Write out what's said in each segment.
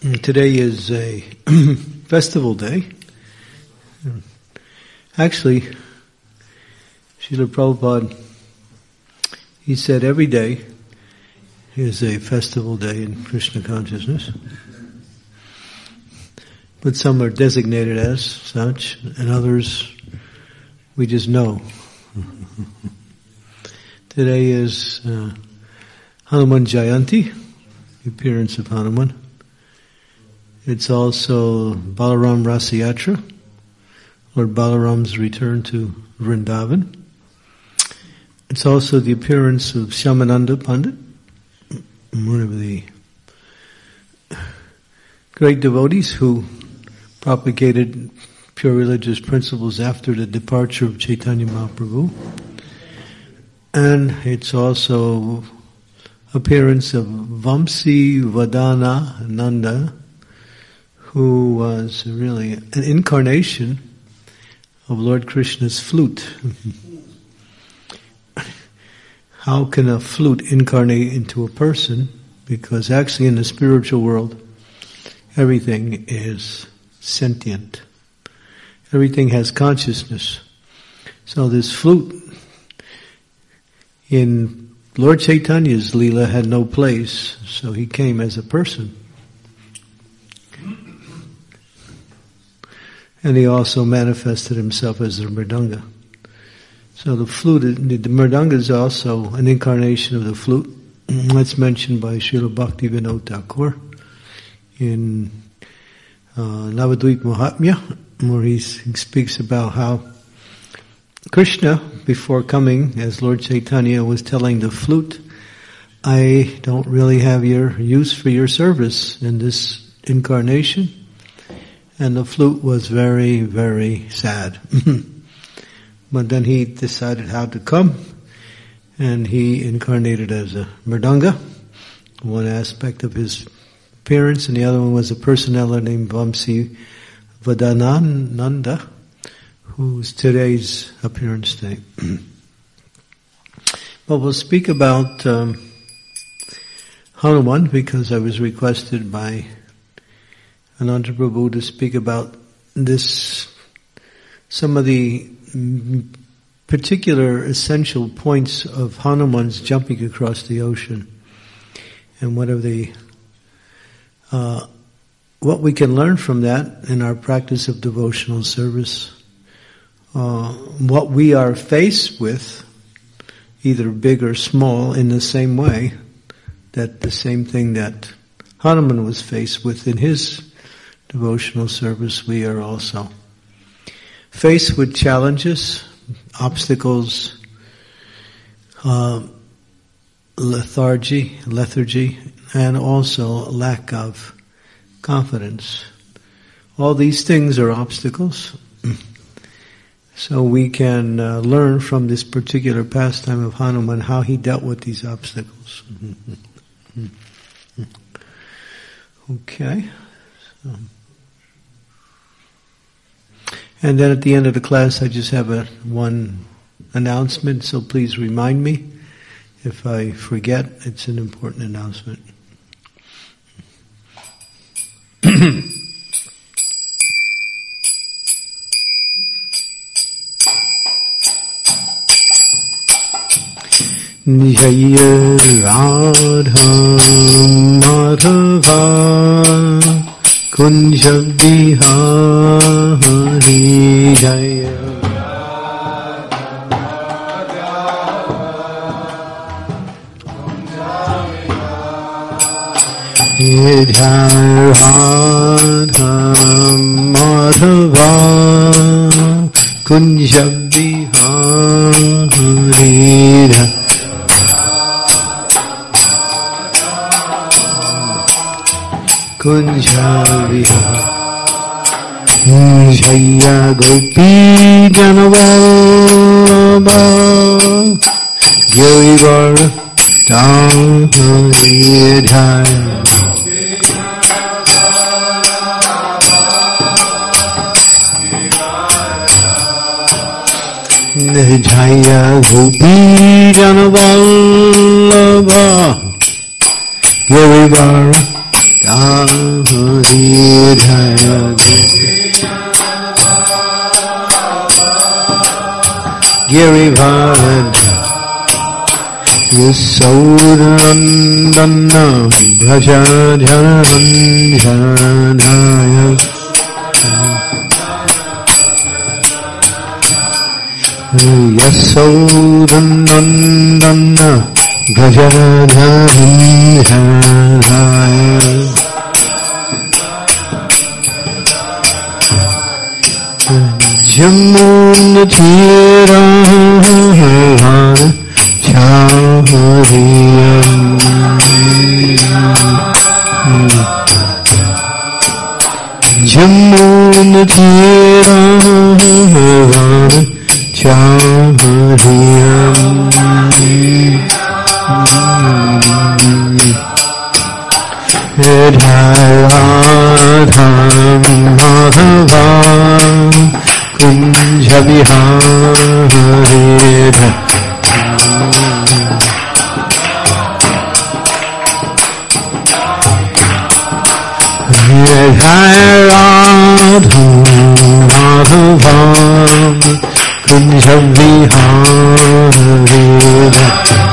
Today is a festival day. Actually, Srila Prabhupada, he said every day is a festival day in Krishna consciousness. But some are designated as such, and others we just know. Today is Hanuman Jayanti, the appearance of Hanuman. It's also Balaram Rasa Yatra, Lord Balaram's return to Vrindavan. It's also the appearance of Shyamananda Pandit, one of the great devotees who propagated pure religious principles after the departure of Chaitanya Mahaprabhu. And it's also appearance of Vamsi Vadana Nanda, who was really an incarnation of Lord Krishna's flute. How can a flute incarnate into a person? Because actually in the spiritual world, everything is sentient. Everything has consciousness. So this flute in Lord Chaitanya's Leela had no place, so he came as a person. And he also manifested himself as the mridanga. So the flute, the mridanga is also an incarnation of the flute. That's mentioned by Srila Bhaktivinoda Thakur in Navadvip Mahatmya, where he speaks about how Krishna, before coming as Lord Chaitanya, was telling the flute, I don't really have your use for your service in this incarnation. And the flute was very, very sad. But then he decided how to come, and he incarnated as a mridanga, one aspect of his appearance, and the other one was a personality named Vamsi Vadananda, who's today's appearance day. But we'll speak about Hanuman, because I was requested by Ananta Prabhu to speak about this, some of the particular essential points of Hanuman's jumping across the ocean, and what are the what we can learn from that in our practice of devotional service. What we are faced with, either big or small, in the same way, that the same thing that Hanuman was faced with in his devotional service, we are also faced with challenges, obstacles, lethargy, and also lack of confidence. All these things are obstacles. So we can learn from this particular pastime of Hanuman how he dealt with these obstacles. Okay. And then at the end of the class, I just have one announcement, so please remind me if I forget. It's an important announcement. Jaya Radha Madhava Kunja Bihari Jaya Radha Madhava Kunja Bihari Kunja Bihari Jaya Gopi Janavallabha Girivar Dhammaridhaya Jaya Gopi Janavallabha Girivar Hridaya Girivardhana Yasodhanandana Bhajajaranjanaya Yasodhanandana Bhajajaranjanaya Jamunatira Chahriyam Jamunatira Chahriyam Radham Madhavam Kunja Viharita Radham Madhavam Kunja Viharita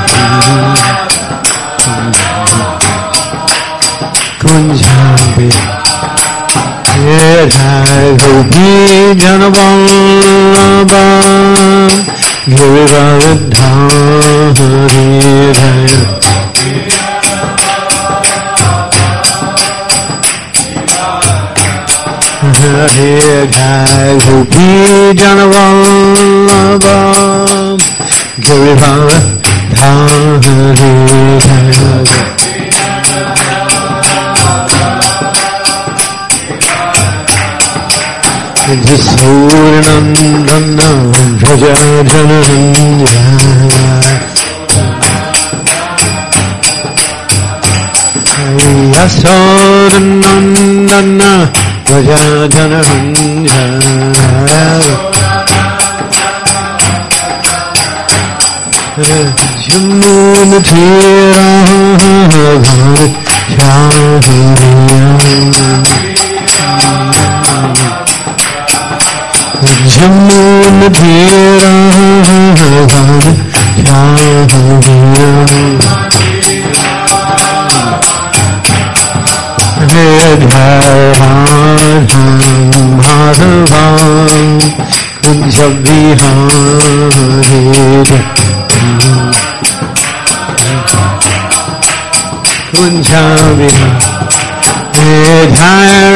Kunja Viharita Gopi Janavallabha Girivaradharidaya Gopi Janavallabha Girivaradharidaya Yasodhanandana Bhajajaranjanaya Yasodhanandana Bhajajaranjanaya Jamunatira Chahriyam Jamunatira Chahriyam Radham Madhavam Kunja Viharita Kunja Viharita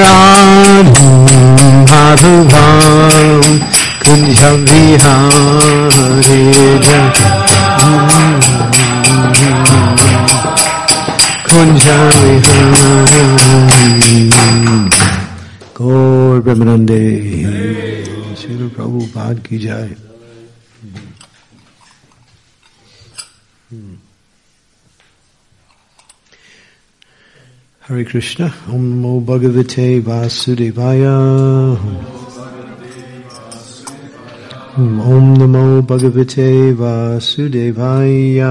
Radham Madhavam Kunja Viharita Kunja Viharita Gaur Premanande Srila Prabhupada ki jai. Hare Krishna. Om Namo Bhagavate Vasudevaya. Om Namo Bhagavate Vasudevaya.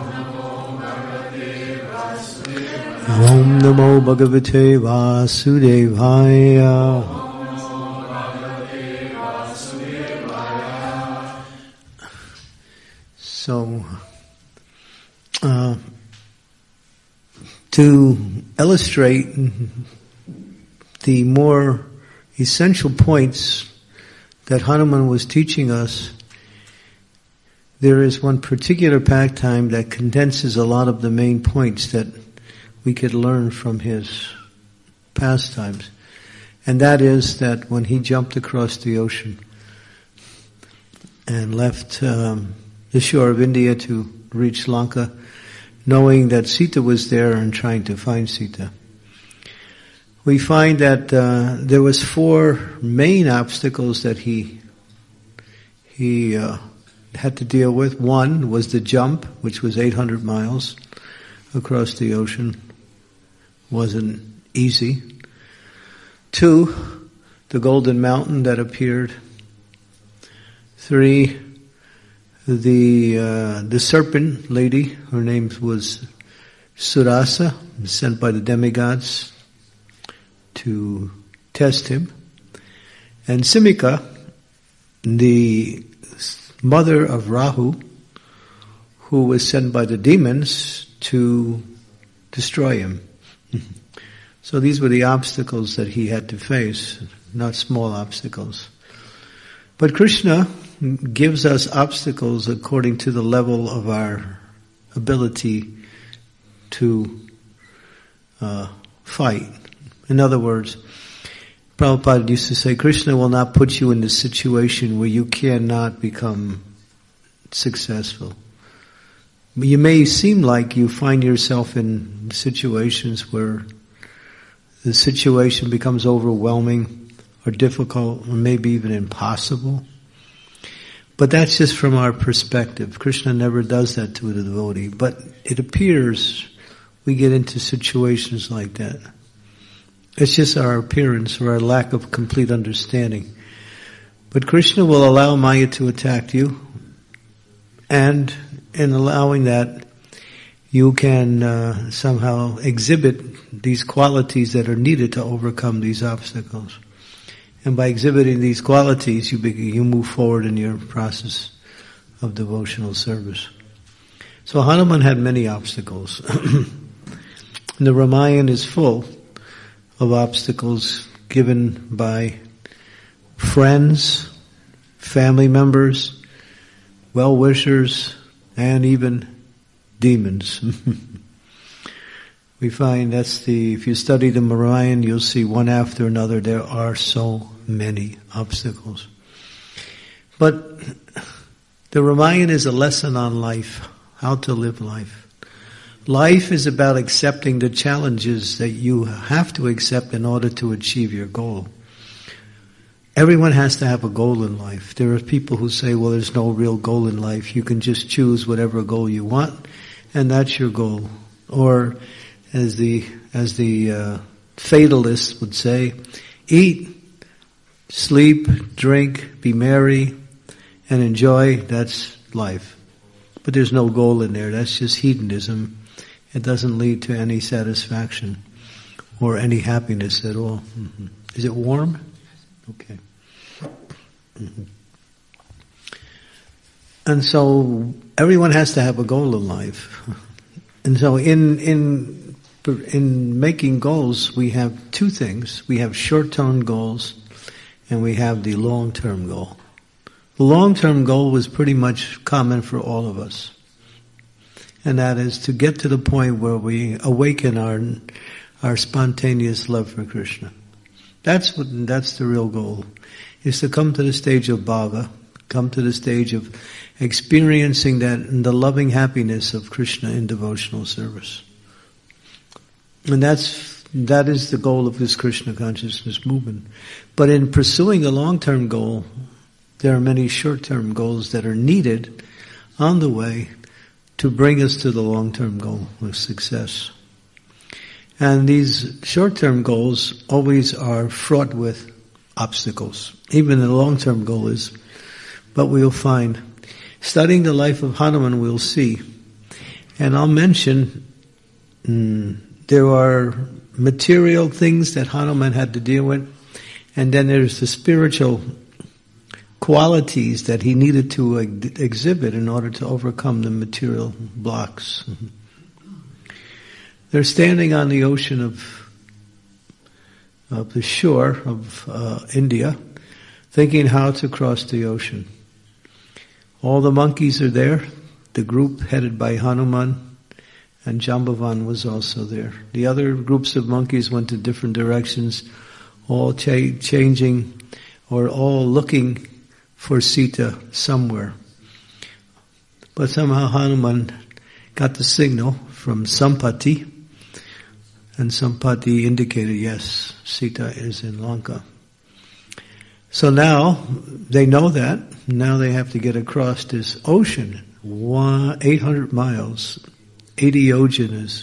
Om Namo Bhagavate Vasudevaya. So, to illustrate the more essential points that Hanuman was teaching us, there is one particular pastime that condenses a lot of the main points that we could learn from his pastimes. And that is that when he jumped across the ocean and left the shore of India to reach Lanka, knowing that Sita was there and trying to find Sita, we find that there was 4 main obstacles that he had to deal with. One was the jump, which was 800 miles across the ocean. Wasn't easy. 2, the golden mountain that appeared. 3, the serpent lady, her name was Surasa, sent by the demigods to test him. And Simika, the mother of Rahu, who was sent by the demons to destroy him. So these were the obstacles that he had to face, not small obstacles. But Krishna gives us obstacles according to the level of our ability to fight. In other words, Prabhupada used to say, Krishna will not put you in the situation where you cannot become successful. You may seem like you find yourself in situations where the situation becomes overwhelming or difficult or maybe even impossible. But that's just from our perspective. Krishna never does that to the devotee. But it appears we get into situations like that. It's just our appearance or our lack of complete understanding. But Krishna will allow Maya to attack you, and in allowing that, you can somehow exhibit these qualities that are needed to overcome these obstacles. And by exhibiting these qualities, you move forward in your process of devotional service. So Hanuman had many obstacles. The Ramayana is full of obstacles given by friends, family members, well-wishers, and even demons. We find if you study the Ramayana, you'll see one after another there are so many obstacles. But the Ramayana is a lesson on life, how to live life. Life is about accepting the challenges that you have to accept in order to achieve your goal. Everyone has to have a goal in life. There are people who say, well, there's no real goal in life. You can just choose whatever goal you want, and that's your goal. Or, as the fatalists would say, eat, sleep, drink, be merry, and enjoy. That's life. But there's no goal in there. That's just hedonism. It doesn't lead to any satisfaction or any happiness at all. Mm-hmm. Is it warm? Okay. Mm-hmm. And so everyone has to have a goal in life. And so in making goals, we have two things. We have short-term goals and we have the long-term goal. The long-term goal was pretty much common for all of us. And that is to get to the point where we awaken our spontaneous love for Krishna. That's the real goal, is to come to the stage of bhava, come to the stage of experiencing the loving happiness of Krishna in devotional service. And that is the goal of this Krishna consciousness movement. But in pursuing a long-term goal, there are many short-term goals that are needed on the way to bring us to the long-term goal of success. And these short-term goals always are fraught with obstacles. Even the long-term goal is. But we'll find, studying the life of Hanuman, we'll see. And I'll mention, there are material things that Hanuman had to deal with, and then there's the spiritual qualities that he needed to exhibit in order to overcome the material blocks. They're standing on the ocean of the shore of India, thinking how to cross the ocean. All the monkeys are there, the group headed by Hanuman, and Jambavan was also there. The other groups of monkeys went to different directions, all changing or all looking for Sita somewhere. But somehow Hanuman got the signal from Sampati, and Sampati indicated, yes, Sita is in Lanka. So now they know that. Now they have to get across this ocean, 800 miles, 80 yojanas.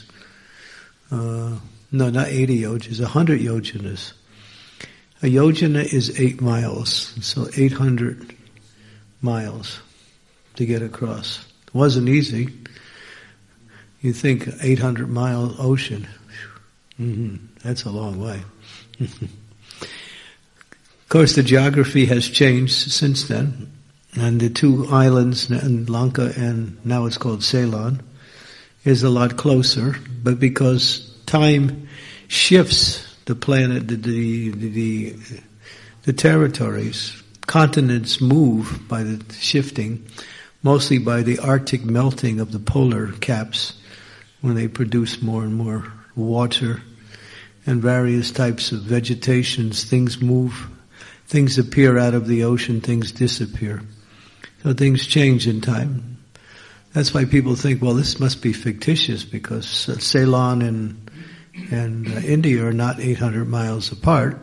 No, not 80 yojanas, 100 yojanas. A yojana is 8 miles, so 800 miles to get across. It wasn't easy. You think 800-mile ocean. That's a long way. Of course, the geography has changed since then, and the two islands, Lanka and now it's called Ceylon, is a lot closer, but because time shifts the planet, the territories, continents move by the shifting, mostly by the Arctic melting of the polar caps when they produce more and more water and various types of vegetations. Things move, things appear out of the ocean, things disappear. So things change in time. That's why people think, well, this must be fictitious because Ceylon and India are not 800 miles apart.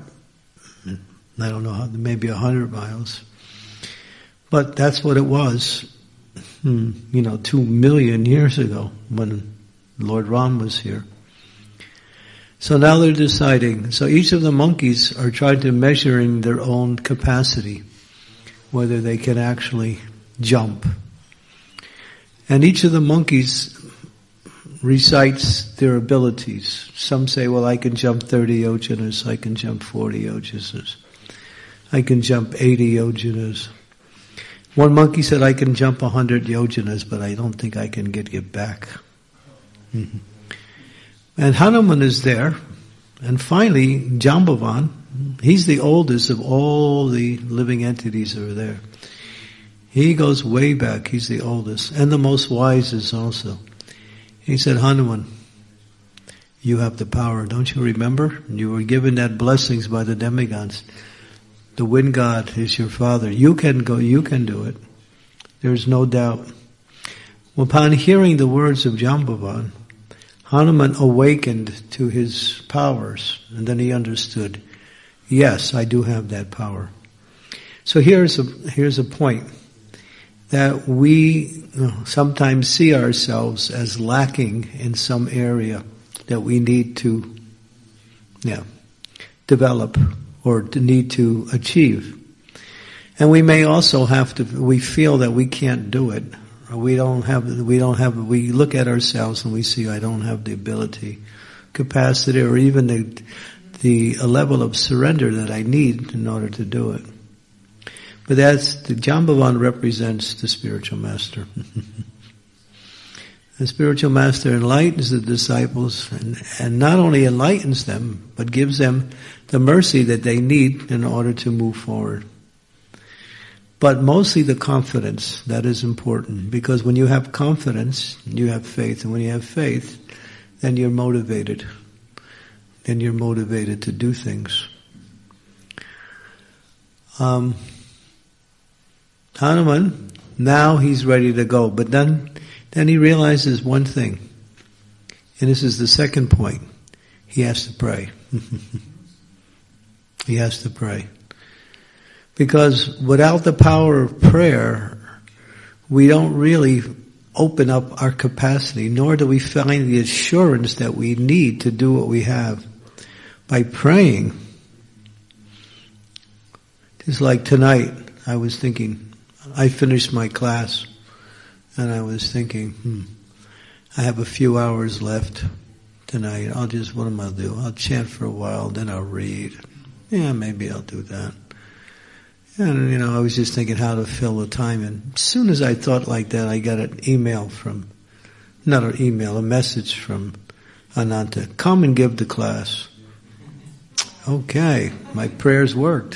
I don't know how, maybe 100 miles. But that's what it was, 2 million years ago when Lord Ram was here. So now they're deciding. So each of the monkeys are trying to measure in their own capacity whether they can actually jump. And each of the monkeys recites their abilities. Some say, well, I can jump 30 yojanas, I can jump 40 yojanas, I can jump 80 yojanas. One monkey said, I can jump 100 yojanas, but I don't think I can get it back. Mm-hmm. And Hanuman is there, and finally, Jambavan, he's the oldest of all the living entities that are there. He goes way back, he's the oldest, and the most wisest also. He said, Hanuman, you have the power. Don't you remember? You were given that blessings by the demigods. The wind god is your father. You can go, you can do it. There's no doubt. Upon hearing the words of Jambavan, Hanuman awakened to his powers, and then he understood, yes, I do have that power. So here's a point, that we sometimes see ourselves as lacking in some area that we need to develop or need to achieve. And we may also we feel that we can't do it. We look at ourselves and we see, I don't have the ability, capacity, or even the level of surrender that I need in order to do it. But the Jambavan represents the spiritual master. The spiritual master enlightens the disciples and not only enlightens them, but gives them the mercy that they need in order to move forward. But mostly the confidence, that is important, because when you have confidence, you have faith, and when you have faith, then you're motivated. Then you're motivated to do things. Hanuman, now he's ready to go, but then he realizes one thing, and this is the second point. He has to pray. He has to pray. Because without the power of prayer, we don't really open up our capacity, nor do we find the assurance that we need to do what we have. By praying, just like tonight, I was thinking, I finished my class, and I was thinking, I have a few hours left tonight. What am I going to do? I'll chant for a while, then I'll read. Yeah, maybe I'll do that. And, I was just thinking how to fill the time. And as soon as I thought like that, I got a message from Ananta. Come and give the class. Okay, my prayers worked.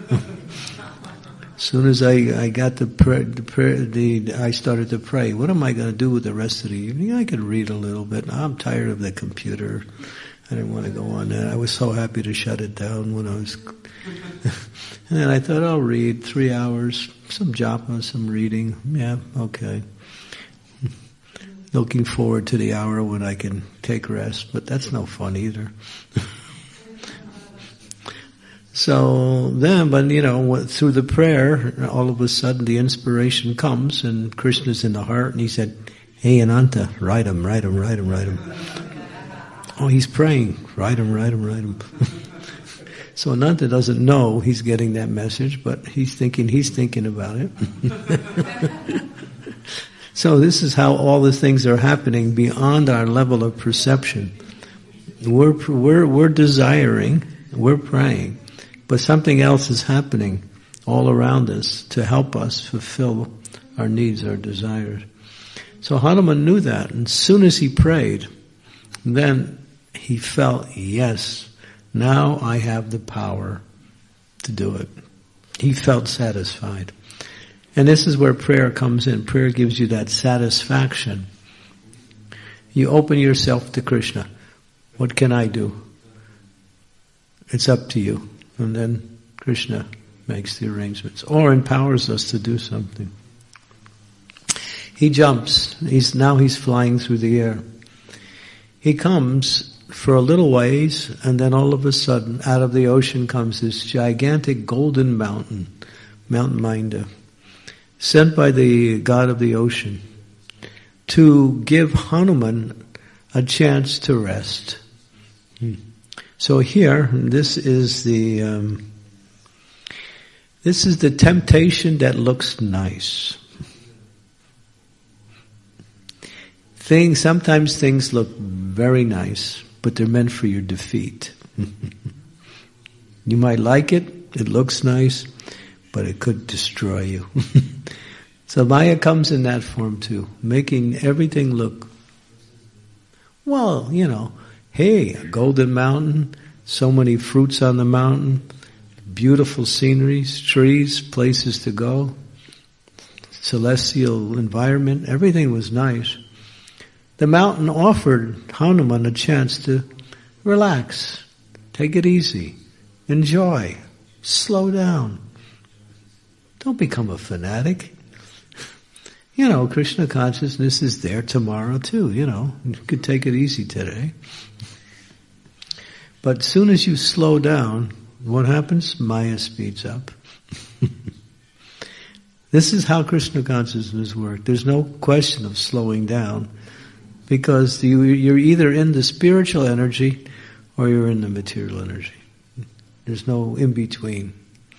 As soon as I got I started to pray. What am I going to do with the rest of the evening? I could read a little bit. I'm tired of the computer. I didn't want to go on that. I was so happy to shut it down when I was... And then I thought, I'll read 3 hours, some japa, some reading. Yeah, okay. Looking forward to the hour when I can take rest, but that's no fun either. So then, through the prayer, all of a sudden the inspiration comes, and Krishna's in the heart, and he said, hey, Ananta, write him. Oh, he's praying. Write him. So Ananta doesn't know he's getting that message, but he's thinking about it. So this is how all the things are happening beyond our level of perception. we're desiring, we're praying, but something else is happening all around us to help us fulfill our needs, our desires. So Hanuman knew that, and as soon as he prayed, then he felt, yes, now I have the power to do it. He felt satisfied. And this is where prayer comes in. Prayer gives you that satisfaction. You open yourself to Krishna. What can I do? It's up to you. And then Krishna makes the arrangements or empowers us to do something. He jumps. He's flying through the air. He comes for a little ways, and then all of a sudden, out of the ocean comes this gigantic golden mountain, Mount Minda, sent by the god of the ocean to give Hanuman a chance to rest. So here, this is the temptation that looks nice. Sometimes things look very nice, but they're meant for your defeat. You might like it, it looks nice, but it could destroy you. So Maya comes in that form too, making everything look, well, hey, a golden mountain, so many fruits on the mountain, beautiful sceneries, trees, places to go, celestial environment, everything was nice. The mountain offered Hanuman a chance to relax, take it easy, enjoy, slow down. Don't become a fanatic. Krishna consciousness is there tomorrow too, you could take it easy today. But as soon as you slow down, what happens? Maya speeds up. This is how Krishna consciousness works. There's no question of slowing down, because you're either in the spiritual energy or you're in the material energy. There's no in between.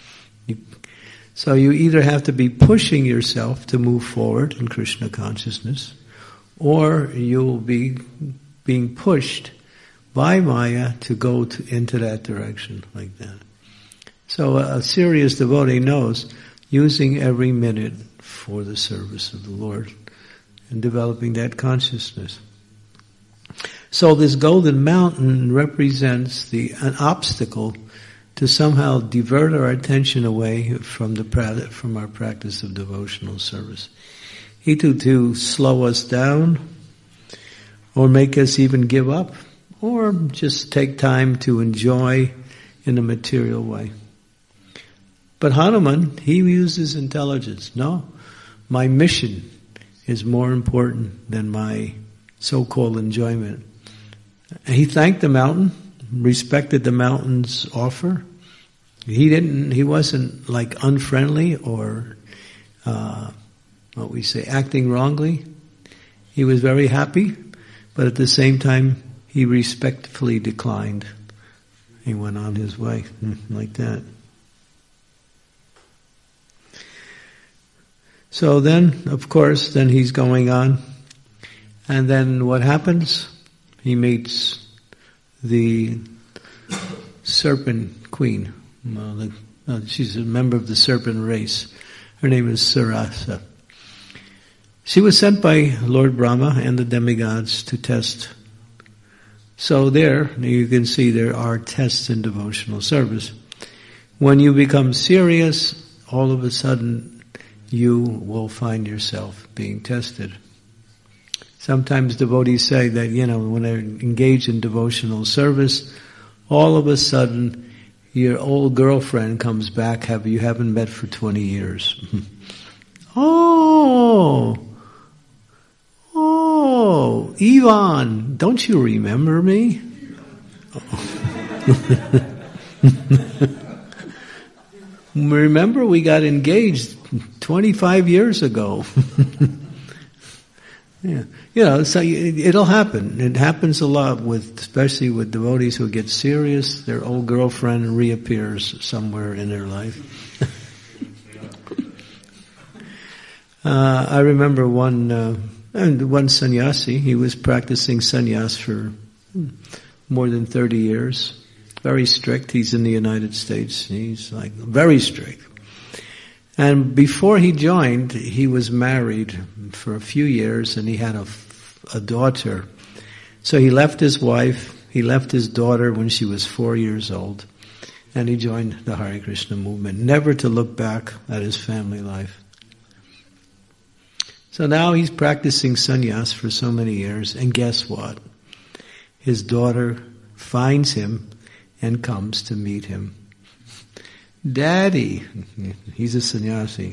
So you either have to be pushing yourself to move forward in Krishna consciousness, or you'll be being pushed by Maya to go into that direction like that. So a serious devotee knows using every minute for the service of the Lord and developing that consciousness. So this golden mountain represents an obstacle to somehow divert our attention away from our practice of devotional service. Either to slow us down, or make us even give up, or just take time to enjoy in a material way. But Hanuman, he uses intelligence. No, my mission is more important than my so-called enjoyment. He thanked the mountain, respected the mountain's offer. He wasn't like unfriendly or, acting wrongly. He was very happy, but at the same time, he respectfully declined. He went on his way, like that. So then, of course, he's going on. And then what happens? He meets the serpent queen. She's a member of the serpent race. Her name is Sarasa. She was sent by Lord Brahma and the demigods to test. So there, you can see there are tests in devotional service. When you become serious, all of a sudden you will find yourself being tested. Sometimes devotees say that, when they're engaged in devotional service, all of a sudden your old girlfriend comes back you haven't met for 20 years. Oh, Ivan, don't you remember me? Remember, we got engaged 25 years ago. Yeah. So it'll happen. It happens a lot especially with devotees who get serious. Their old girlfriend reappears somewhere in their life. I remember one sannyasi. He was practicing sannyas for more than 30 years. Very strict. He's in the United States. He's like very strict. And before he joined, he was married for a few years and he had a daughter. So he left his wife, he left his daughter when she was 4 years old, and he joined the Hare Krishna movement, never to look back at his family life. So now he's practicing sannyas for so many years, and guess what? His daughter finds him and comes to meet him. Daddy, he's a sannyasi.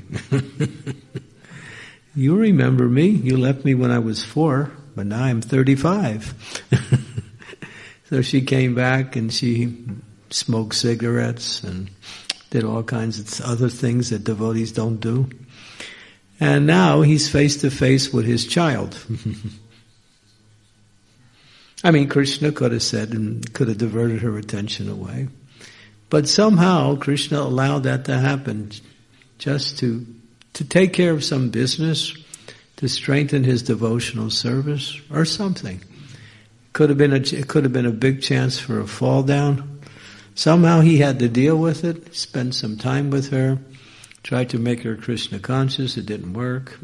You remember me. You left me when I was 4, but now I'm 35. So she came back and she smoked cigarettes and did all kinds of other things that devotees don't do. And now he's face to face with his child. I mean, Krishna could have said and could have diverted her attention away. But somehow Krishna allowed that to happen just to take care of some business, to strengthen his devotional service or something. It could have been a big chance for a fall down. Somehow he had to deal with it, spend some time with her, tried to make her Krishna conscious. It didn't work.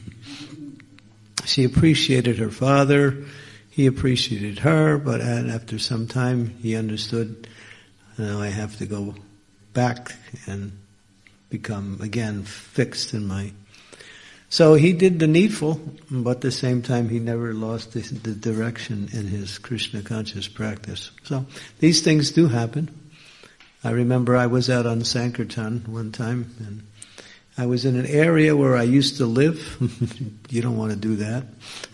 She appreciated her father. He appreciated her, but after some time he understood, I have to go back and become again fixed in my... So he did the needful, but at the same time he never lost the direction in his Krishna conscious practice. So these things do happen. I remember I was out on Sankirtan one time, and I was in an area where I used to live. You don't want to do that.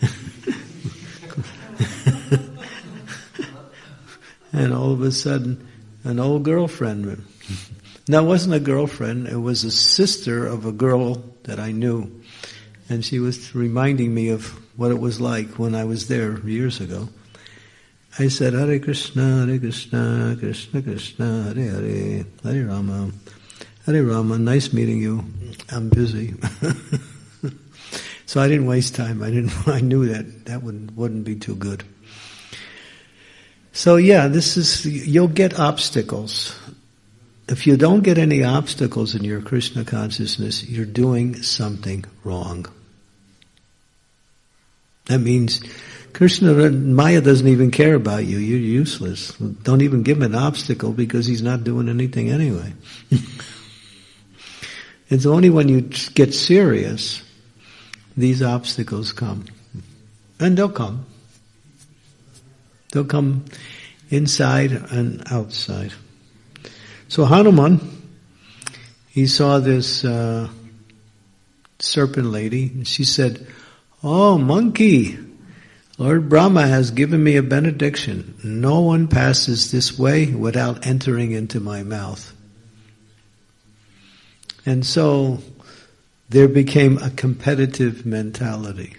And all of a sudden, an old girlfriend. No, it wasn't a girlfriend. It was a sister of a girl that I knew. And she was reminding me of what it was like when I was there years ago. I said, Hare Krishna, Krishna Krishna, Hare Hare, Hare Rama. Hare Rama, nice meeting you. I'm busy. So I didn't waste time. I knew that wouldn't be too good. So yeah, you'll get obstacles. If you don't get any obstacles in your Krishna consciousness, you're doing something wrong. That means Maya doesn't even care about you. You're useless. Don't even give him an obstacle because he's not doing anything anyway. It's only when you get serious, these obstacles come. And they'll come. They'll come inside and outside. So Hanuman, he saw this serpent lady, and she said, "Oh, monkey, Lord Brahma has given me a benediction. No one passes this way without entering into my mouth." And so there became a competitive mentality.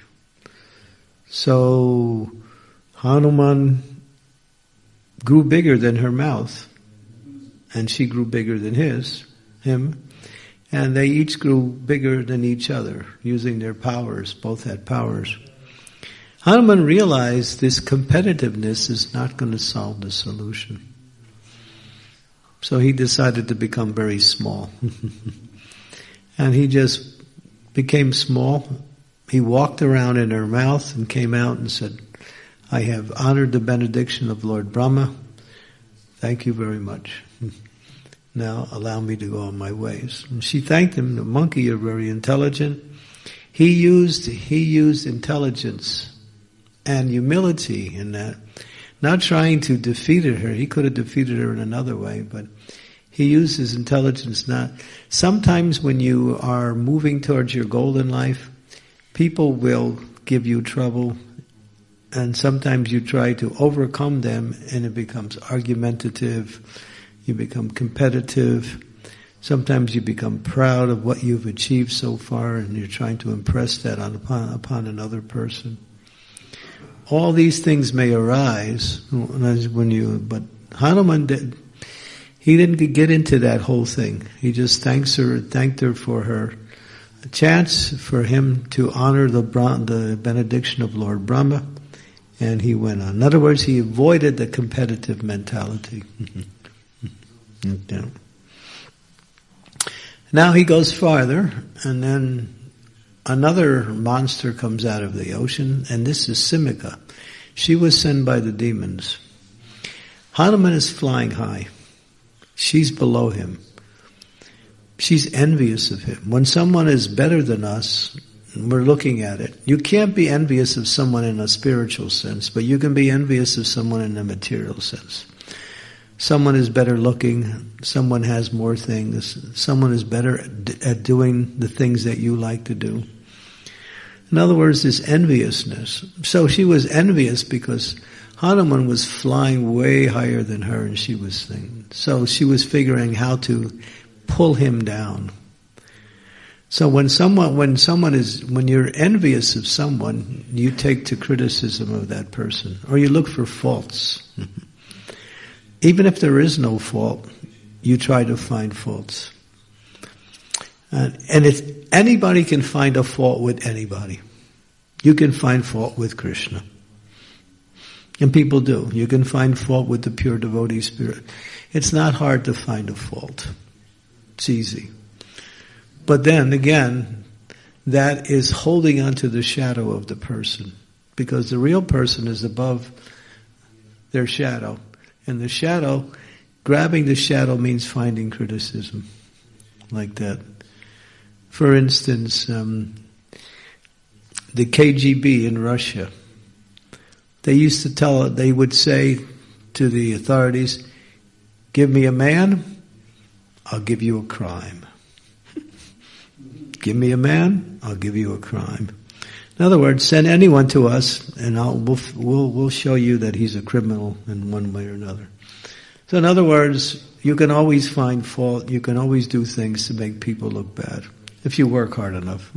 So Hanuman grew bigger than her mouth, and she grew bigger than him, and they each grew bigger than each other, using their powers. Both had powers. Hanuman realized this competitiveness is not going to solve the solution. So he decided to become very small. And he just became small. He walked around in her mouth and came out and said, "I have honored the benediction of Lord Brahma. Thank you very much. Now allow me to go on my ways." And she thanked him. "The monkey, you're very intelligent." He used intelligence and humility in that, not trying to defeat her. He could have defeated her in another way, but he used his intelligence not. Sometimes when you are moving towards your goal in life, people will give you trouble, and sometimes you try to overcome them and it becomes argumentative, you become competitive, sometimes you become proud of what you've achieved so far and you're trying to impress that upon another person. All these things may arise but Hanuman he didn't get into that whole thing. He just thanked her for her chance for him to honor the benediction of Lord Brahma, And he went on. In other words, he avoided the competitive mentality. Now he goes farther, and then another monster comes out of the ocean, and this is Simika. She was sent by the demons. Hanuman is flying high. She's below him. She's envious of him. When someone is better than us, we're looking at it. You can't be envious of someone in a spiritual sense, but you can be envious of someone in a material sense. Someone is better looking, someone has more things, someone is better at doing the things that you like to do. In other words, this enviousness. So she was envious because Hanuman was flying way higher than her, and she was thinking. So she was figuring how to pull him down. So when you're envious of someone, you take to criticism of that person, or you look for faults. Even if there is no fault, you try to find faults. And if anybody can find a fault with anybody, you can find fault with Krishna. And people do. You can find fault with the pure devotee spirit. It's not hard to find a fault. It's easy. But then again, that is holding onto the shadow of the person. Because the real person is above their shadow. And the shadow, grabbing the shadow means finding criticism. Like that. For instance, the KGB in Russia, they would say to the authorities, give me a man, I'll give you a crime. Give me a man, I'll give you a crime. In other words, send anyone to us, and we'll show you that he's a criminal in one way or another. So in other words, you can always find fault, you can always do things to make people look bad, if you work hard enough.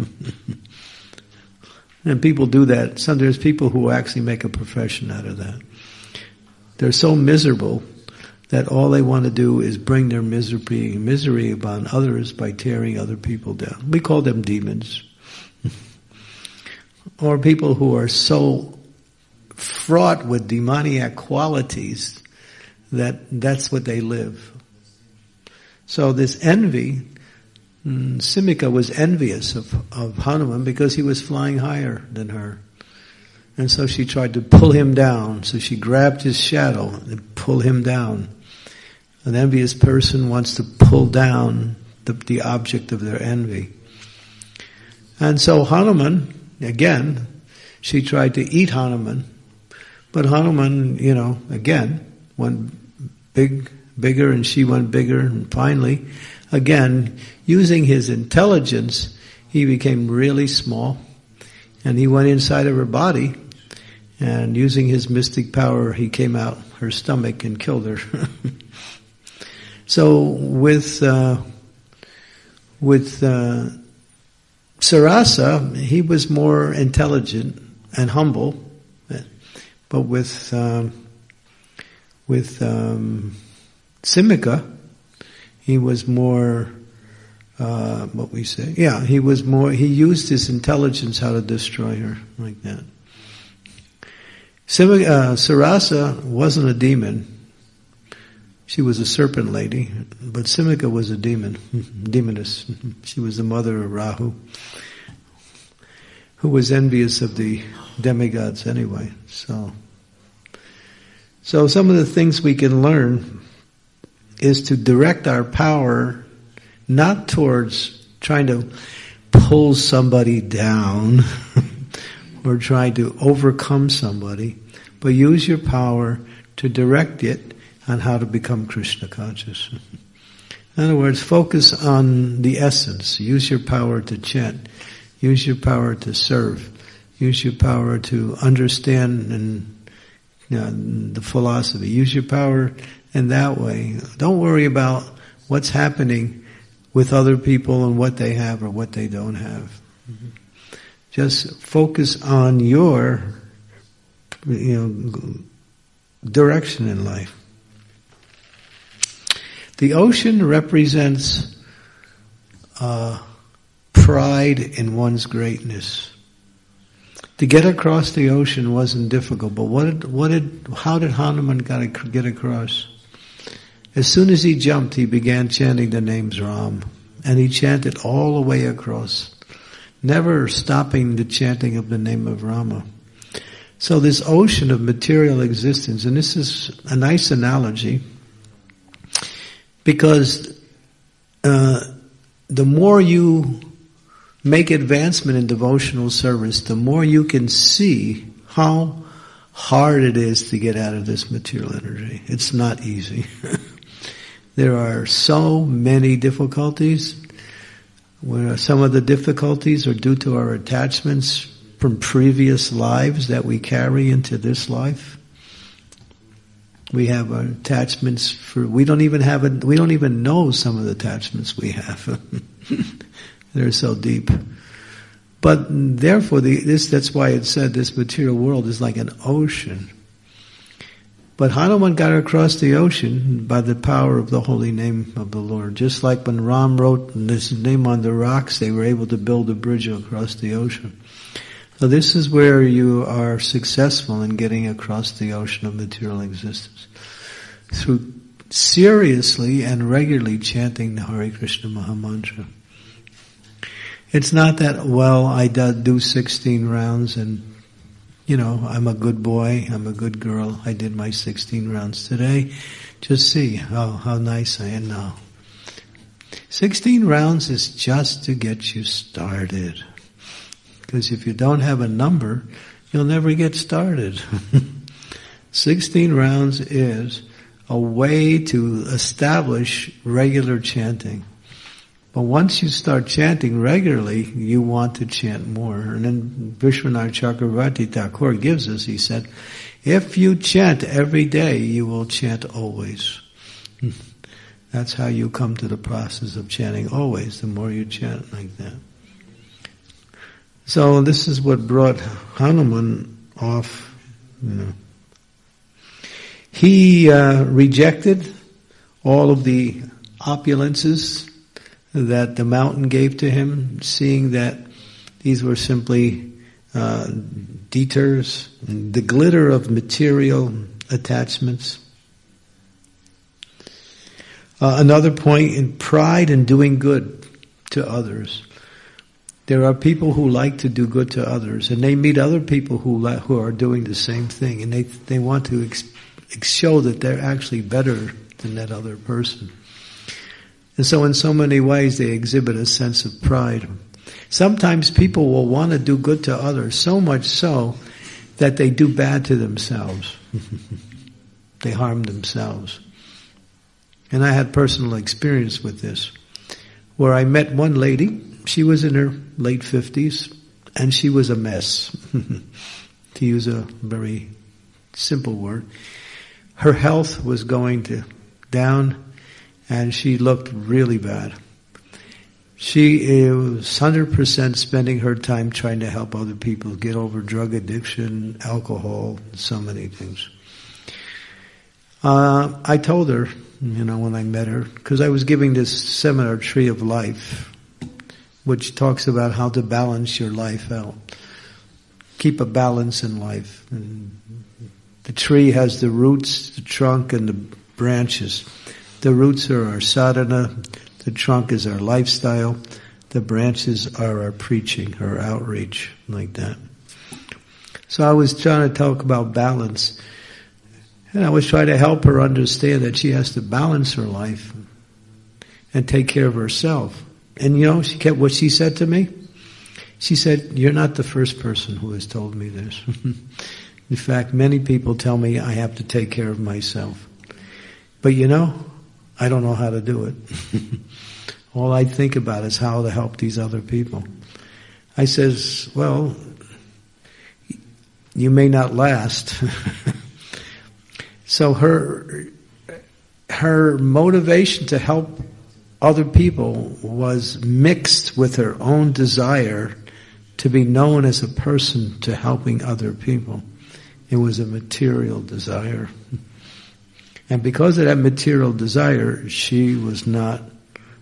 And people do that. There's people who actually make a profession out of that. They're so miserable that all they want to do is bring their misery upon others by tearing other people down. We call them demons. Or people who are so fraught with demoniac qualities that's what they live. So this envy, Simika was envious of Hanuman because he was flying higher than her. And so she tried to pull him down. So she grabbed his shadow and pulled him down. An envious person wants to pull down the object of their envy. And so Hanuman, again, she tried to eat Hanuman. But Hanuman, again, went bigger, and she went bigger. And finally, again, using his intelligence, he became really small. And he went inside of her body. And using his mystic power, he came out her stomach and killed her. So with Sarasa, he was more intelligent and humble, but with Simika, he was more he used his intelligence how to destroy her, like that. Sarasa wasn't a demon. She was a serpent lady, but Simika was a demoness. She was the mother of Rahu, who was envious of the demigods anyway. So some of the things we can learn is to direct our power not towards trying to pull somebody down or trying to overcome somebody, but use your power to direct it on how to become Krishna conscious. In other words, focus on the essence. Use your power to chant. Use your power to serve. Use your power to understand the philosophy. Use your power in that way. Don't worry about what's happening with other people and what they have or what they don't have. Just focus on your direction in life. The ocean represents pride in one's greatness. To get across the ocean wasn't difficult, but how did Hanuman get across? As soon as he jumped, he began chanting the names Ram, and he chanted all the way across, never stopping the chanting of the name of Rama. So this ocean of material existence, and this is a nice analogy, because the more you make advancement in devotional service, the more you can see how hard it is to get out of this material energy. It's not easy. There are so many difficulties. Where some of the difficulties are due to our attachments from previous lives that we carry into this life. We have our attachments we don't even know some of the attachments we have. They're so deep. But therefore, that's why it said this material world is like an ocean. But Hanuman got across the ocean by the power of the holy name of the Lord. Just like when Ram wrote his name on the rocks, they were able to build a bridge across the ocean. So this is where you are successful in getting across the ocean of material existence. Through seriously and regularly chanting the Hare Krishna Mahamantra. It's not that, well, I do 16 rounds and, I'm a good boy, I'm a good girl, I did my 16 rounds today. Just see how nice I am now. 16 rounds is just to get you started. Because if you don't have a number, you'll never get started. 16 rounds is a way to establish regular chanting. But once you start chanting regularly, you want to chant more. And then Vishwanath Chakravarti Thakur gives us, he said, if you chant every day, you will chant always. That's how you come to the process of chanting always, the more you chant like that. So this is what brought Hanuman off, He rejected all of the opulences that the mountain gave to him, seeing that these were simply detours, the glitter of material attachments. Another point, in pride in doing good to others. There are people who like to do good to others, and they meet other people who are doing the same thing, and they want to show that they're actually better than that other person. And so in so many ways they exhibit a sense of pride. Sometimes people will want to do good to others, so much so that they do bad to themselves. They harm themselves. And I had personal experience with this, where I met one lady. She was in her late 50s, and she was a mess, to use a very simple word. Her health was going down, and she looked really bad. She was 100% spending her time trying to help other people get over drug addiction, alcohol, so many things. I told her, when I met her, because I was giving this seminar, Tree of Life, which talks about how to balance your life out. Keep a balance in life. And the tree has the roots, the trunk, and the branches. The roots are our sadhana, the trunk is our lifestyle, the branches are our preaching, our outreach, like that. So I was trying to talk about balance, and I was trying to help her understand that she has to balance her life and take care of herself. And what she said to me? She said, "You're not the first person who has told me this. In fact, many people tell me I have to take care of myself. But I don't know how to do it. All I think about is how to help these other people." I says, "Well, you may not last." So her motivation to help other people was mixed with her own desire to be known as a person to helping other people. It was a material desire. And because of that material desire, she was not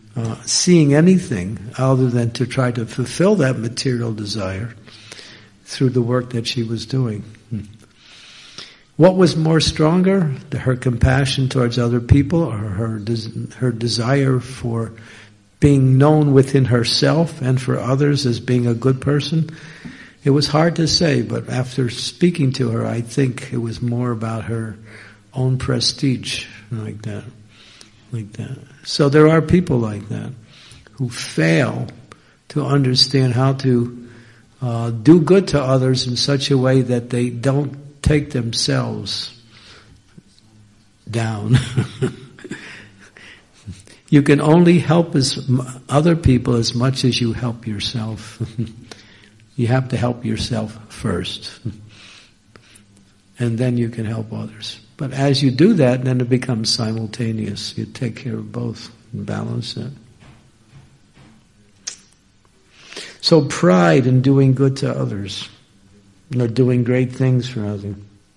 seeing anything other than to try to fulfill that material desire through the work that she was doing. What was more stronger? Her compassion towards other people, or her desire for being known within herself and for others as being a good person? It was hard to say, but after speaking to her, I think it was more about her own prestige, like that. So there are people like that who fail to understand how to do good to others in such a way that they don't take themselves down. You can only help other people as much as you help yourself. You have to help yourself first. And then you can help others. But as you do that, then it becomes simultaneous. You take care of both and balance it. So pride in doing good to others, or doing great things for others.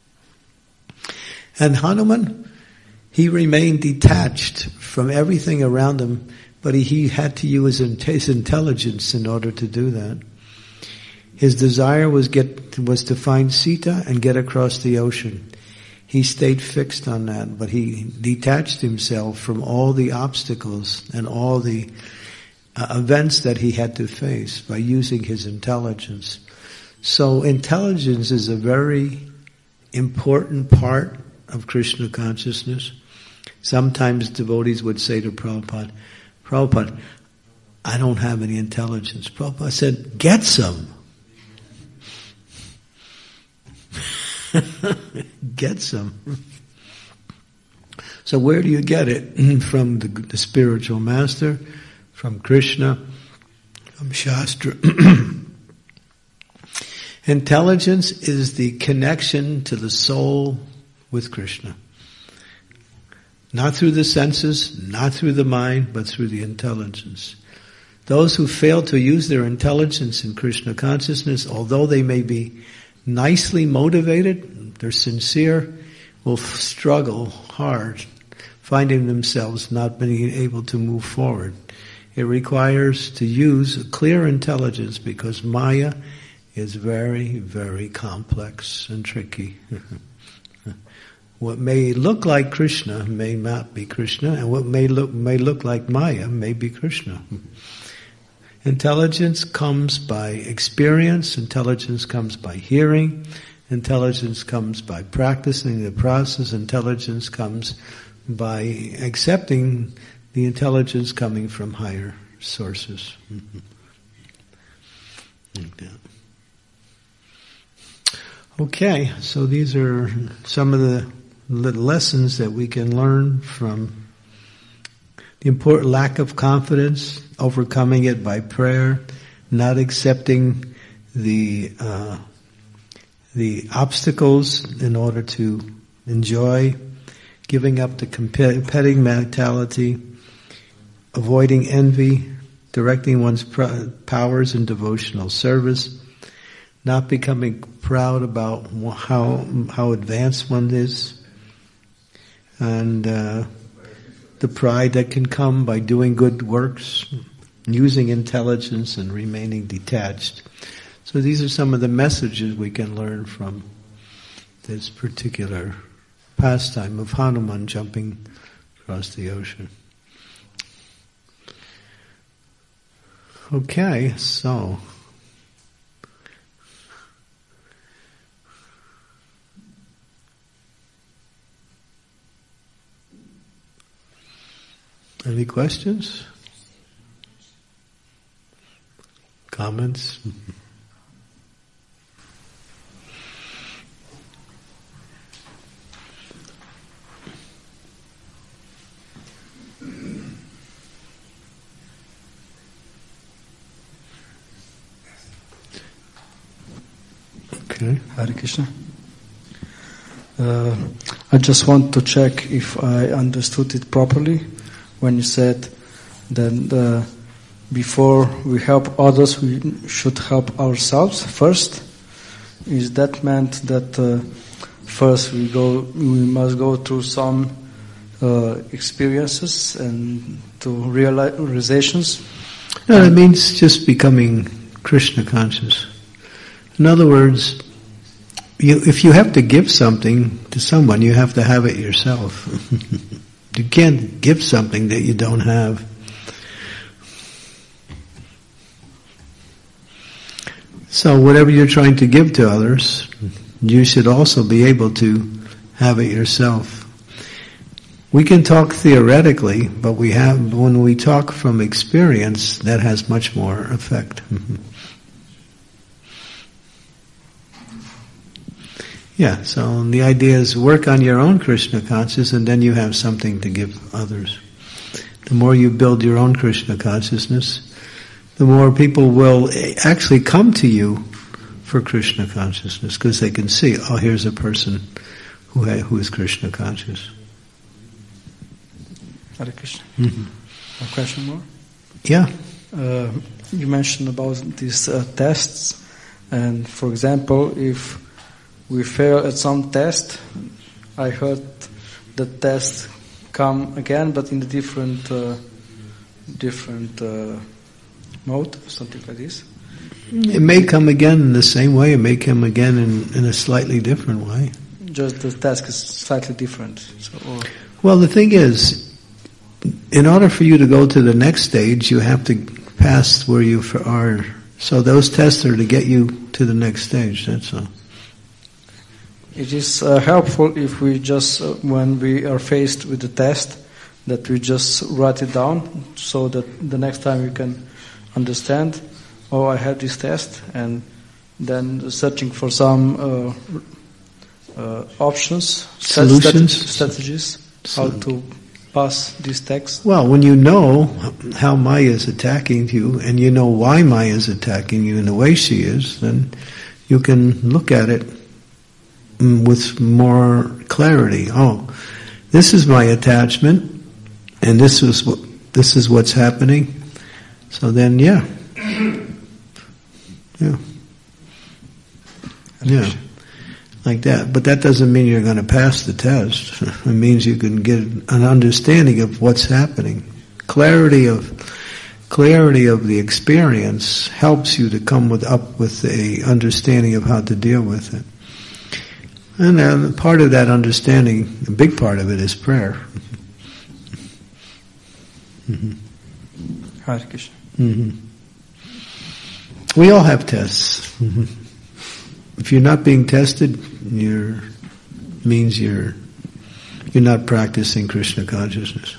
And Hanuman, he remained detached from everything around him, but he had to use his intelligence in order to do that. His desire was to find Sita and get across the ocean. He stayed fixed on that, but he detached himself from all the obstacles and all the events that he had to face by using his intelligence. So intelligence is a very important part of Krishna consciousness. Sometimes devotees would say to Prabhupada, I don't have any intelligence. Prabhupada said, get some. Get some. So where do you get it? From the spiritual master, from Krishna, from Shastra. Intelligence is the connection to the soul with Krishna. Not through the senses, not through the mind, but through the intelligence. Those who fail to use their intelligence in Krishna consciousness, although they may be nicely motivated, they're sincere, will struggle hard, finding themselves not being able to move forward. It requires to use a clear intelligence because Maya is very, very complex and tricky. What may look like Krishna may not be Krishna, and what may look like Maya may be Krishna. Intelligence comes by experience, intelligence comes by hearing, intelligence comes by practicing the process, intelligence comes by accepting the intelligence coming from higher sources. Like that. Okay, so these are some of the lessons that we can learn from the important lack of confidence, overcoming it by prayer, not accepting the obstacles in order to enjoy, giving up the competing mentality, avoiding envy, directing one's powers in devotional service, not becoming proud about how advanced one is, and the pride that can come by doing good works, using intelligence and remaining detached. So these are some of the messages we can learn from this particular pastime of Hanuman jumping across the ocean. Okay, so any questions? Comments? Okay. Hare Krishna. I just want to check if I understood it properly when you said that before we help others, we should help ourselves first. Is that meant that first we must go through some experiences and to realizations? No, it means just becoming Krishna conscious. In other words, if you have to give something to someone, you have to have it yourself. You can't give something that you don't have. So whatever you're trying to give to others, you should also be able to have it yourself. We can talk theoretically, but when we talk from experience, that has much more effect. Yeah, so the idea is work on your own Krishna consciousness and then you have something to give others. The more you build your own Krishna consciousness, the more people will actually come to you for Krishna consciousness because they can see, oh, here's a person who is Krishna conscious. Hare Krishna. Mm-hmm. A question more? Yeah. You mentioned about these tests, and for example, if we fail at some test, I heard the test come again, but in a different mode, something like this. It may come again in the same way. It may come again in a slightly different way. Just the task is slightly different. Well, the thing is, in order for you to go to the next stage, you have to pass where you are. So those tests are to get you to the next stage, that's all. It is helpful if we just, when we are faced with the test, that we just write it down so that the next time we can understand, oh, I have this test, and then searching for some options, strategies, how to pass this text. Well, when you know how Maya is attacking you, and you know why Maya is attacking you in the way she is, then you can look at it with more clarity. Oh, this is my attachment, and this is what's happening. So then, yeah, like that. But that doesn't mean you're going to pass the test. It means you can get an understanding of what's happening. Clarity of the experience helps you to come up with a understanding of how to deal with it. And part of that understanding, a big part of it, is prayer. Hare Krishna. We all have tests. If you're not being tested, means you're not practicing Krishna consciousness.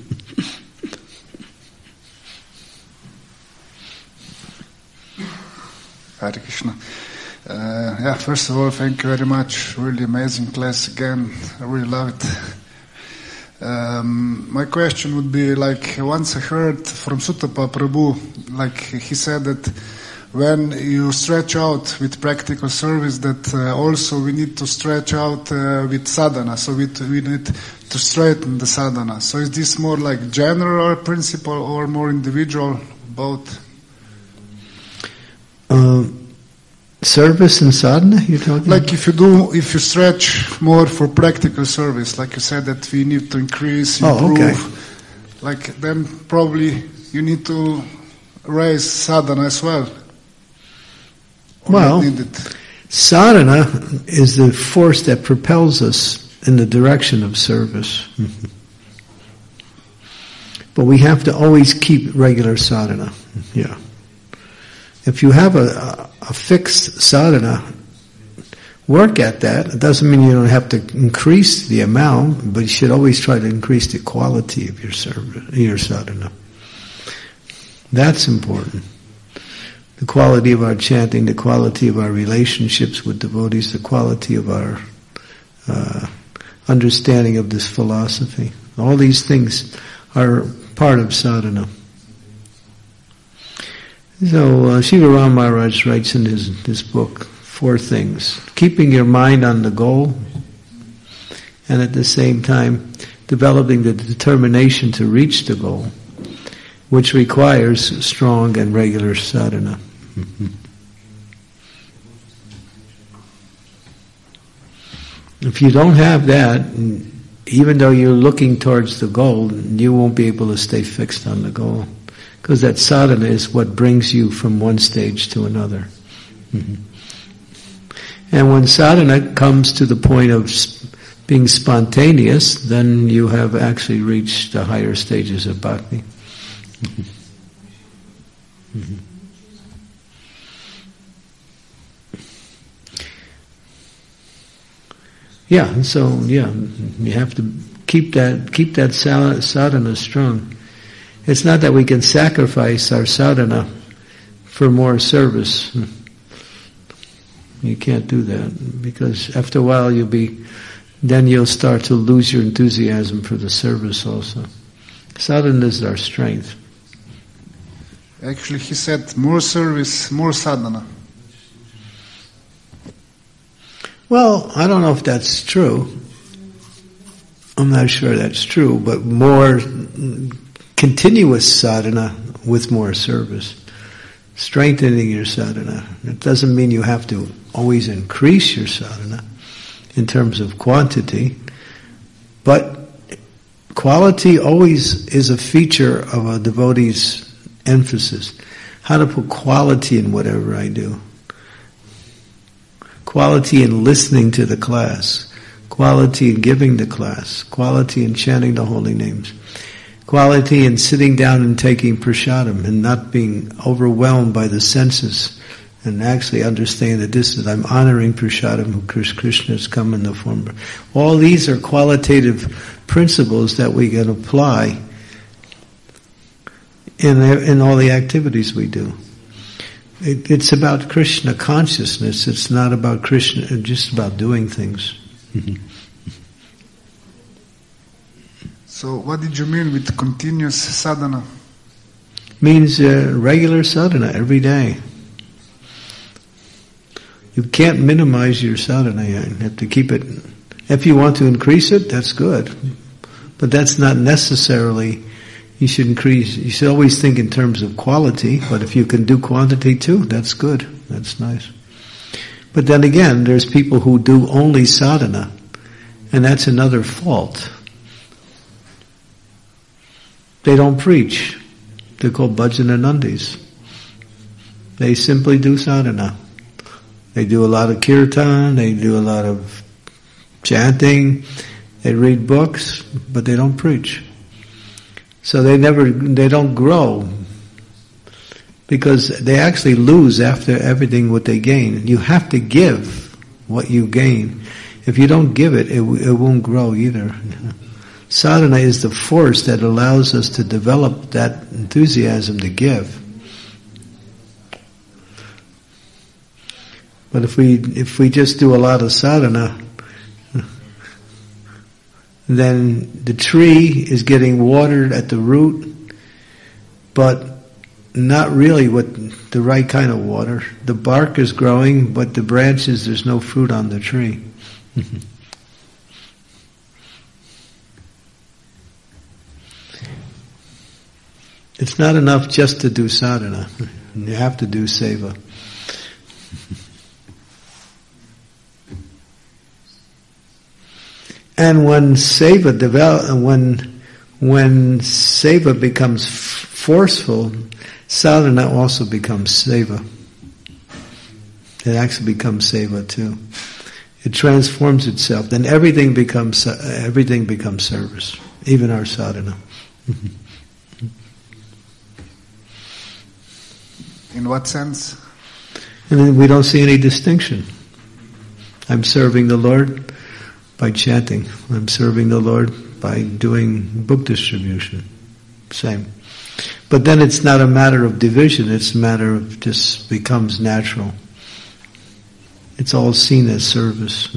Hare Krishna. First of all, thank you very much. Really amazing class again. I really love it. My question would be, like, once I heard from Suttapa Prabhu, like he said that when you stretch out with practical service, that also we need to stretch out with sadhana. So we need to straighten the sadhana. So is this more like general principle or more individual? Both? Service and sadhana, you're talking? Like if you stretch more for practical service, like you said that we need to increase, improve, like then probably you need to raise sadhana as well. Well, sadhana is the force that propels us in the direction of service. But we have to always keep regular sadhana. Yeah. If you have a fixed sadhana, work at that. It doesn't mean you don't have to increase the amount, but you should always try to increase the quality of your sadhana. That's important. The quality of our chanting, the quality of our relationships with devotees, the quality of our understanding of this philosophy. All these things are part of sadhana. So Shiva Ram Maharaj writes in his book 4 things. Keeping your mind on the goal, and at the same time developing the determination to reach the goal, which requires strong and regular sadhana. If you don't have that, even though you're looking towards the goal, you won't be able to stay fixed on the goal. Because that sadhana is what brings you from one stage to another. And when sadhana comes to the point of being spontaneous, then you have actually reached the higher stages of bhakti. Yeah, so you have to keep that sadhana strong. It's not that we can sacrifice our sadhana for more service. You can't do that, because after a while you'll start to lose your enthusiasm for the service also. Sadhana is our strength. Actually, he said more service, more sadhana. Well, I don't know if that's true. I'm not sure that's true, but more continuous sadhana with more service. Strengthening your sadhana. It doesn't mean you have to always increase your sadhana in terms of quantity, but quality always is a feature of a devotee's emphasis. How to put quality in whatever I do. Quality in listening to the class. Quality in giving the class. Quality in chanting the holy names. Quality in sitting down and taking prasadam and not being overwhelmed by the senses, and actually understanding that this is, I'm honoring prasadam, Krishna has come in the form. All these are qualitative principles that we can apply in all the activities we do. It's about Krishna consciousness. It's not about Krishna, just about doing things. So what did you mean with continuous sadhana? Means regular sadhana every day. You can't minimize your sadhana. You have to keep it. If you want to increase it, that's good. But that's not necessarily, you should increase. You should always think in terms of quality, but if you can do quantity too, that's good. That's nice. But then again, there's people who do only sadhana, and that's another fault. They don't preach. They're called bhajananandis. They simply do sadhana. They do a lot of kirtan, they do a lot of chanting, they read books, but they don't preach. So they don't grow, because they actually lose after everything what they gain. You have to give what you gain. If you don't give it, it won't grow either. Sadhana is the force that allows us to develop that enthusiasm to give. But if we just do a lot of sadhana, then the tree is getting watered at the root, but not really with the right kind of water. The bark is growing, but the branches, there's no fruit on the tree. It's not enough just to do sadhana. You have to do seva. And when seva when seva becomes forceful, sadhana also becomes seva. It actually becomes seva too. It transforms itself. Then everything becomes service, even our sadhana. In what sense? And then we don't see any distinction. I'm serving the Lord by chanting. I'm serving the Lord by doing book distribution. Same. But then it's not a matter of division, it's a matter of just becomes natural. It's all seen as service.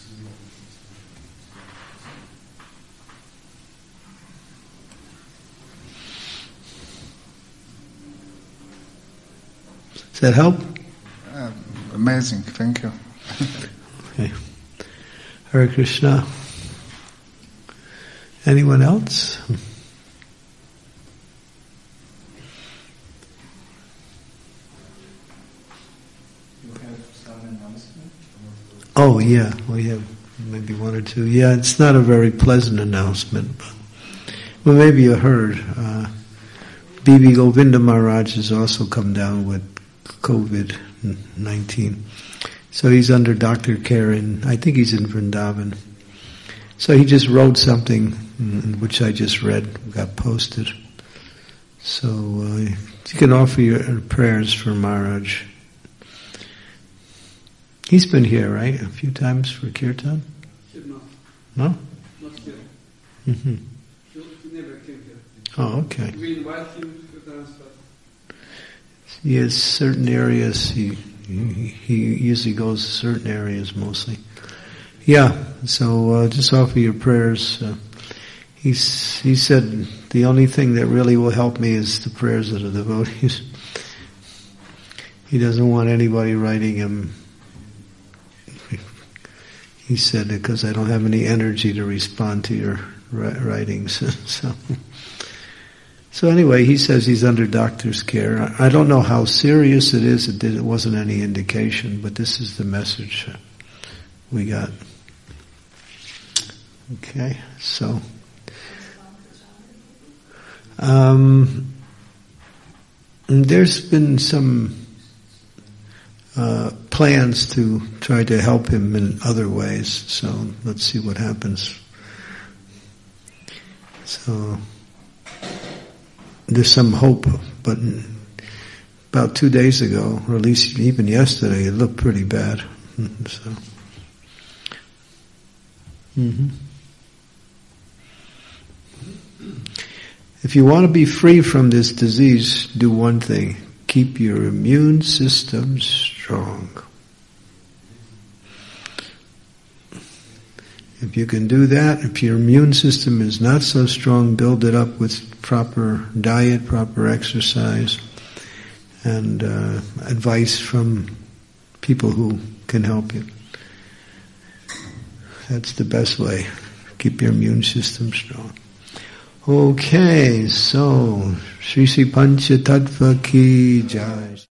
Does that help? Amazing, thank you. Okay. Hare Krishna. Anyone else? Oh yeah, we have maybe one or two. Yeah, it's not a very pleasant announcement, but well, maybe you heard. B.B. Govinda Maharaj has also come down with COVID-19. So he's under doctor care I think he's in Vrindavan. So he just wrote something, which I just read, got posted. So you can offer your prayers for Maharaj. He's been here, right? A few times for Kirtan? No? Not here. Mm-hmm. He never came here. Oh, okay. We invite him to dance, but He has certain areas, he usually goes to certain areas mostly. Yeah, so just offer your prayers. He said the only thing that really will help me is the prayers of the devotees. He doesn't want anybody writing him. He said, because I don't have any energy to respond to your writings. So anyway, he says he's under doctor's care. I don't know how serious it is. It wasn't any indication, but this is the message we got. Okay, so there's been some plans to try to help him in other ways, so let's see what happens. So there's some hope, but about 2 days ago, or at least even yesterday, it looked pretty bad. So, If you want to be free from this disease, do one thing: keep your immune system strong. If you can do that, if your immune system is not so strong, build it up with proper diet, proper exercise, and advice from people who can help you. That's the best way. Keep your immune system strong. Okay, so Shri Pancha Tattva Ki Jai.